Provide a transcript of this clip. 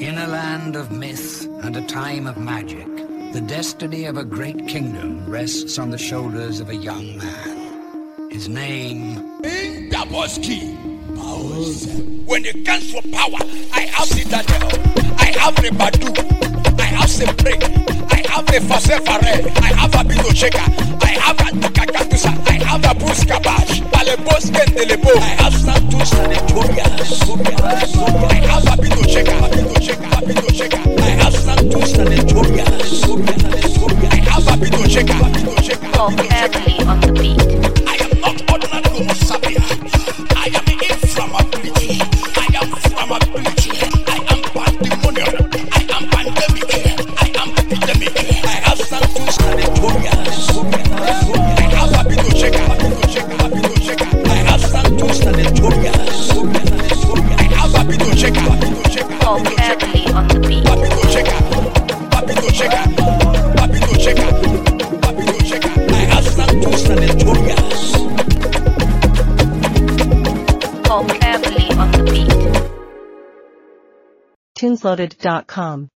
In a land of myth and a time of magic, the destiny of a great kingdom rests on the shoulders of a young man. His name... Indaboski. When it comes for power, I have the Daniel, I have the Badu, I have the Break, I have the Fasefare, I have a Bino Checker, I have a Tukakatusa, I have a Buskabash, Balebos Kendelebo, I have Santos and Torias, I have a Bino Checker, I have Santos and Torias, I have a Bino Checker, Heavily on the beat. I am not ordinary Homo sapien. I am inflammability. I am flammability. I am pandemonium. I am pandemic. I am epidemic. I have Santos and Torias. I have a Bino Checker. I have Santos and Torias. I have a Bino Checker. Heavily on the beat. Papito Checker. I have Santos and Torias. Heavily on the beat. Tunesloaded.com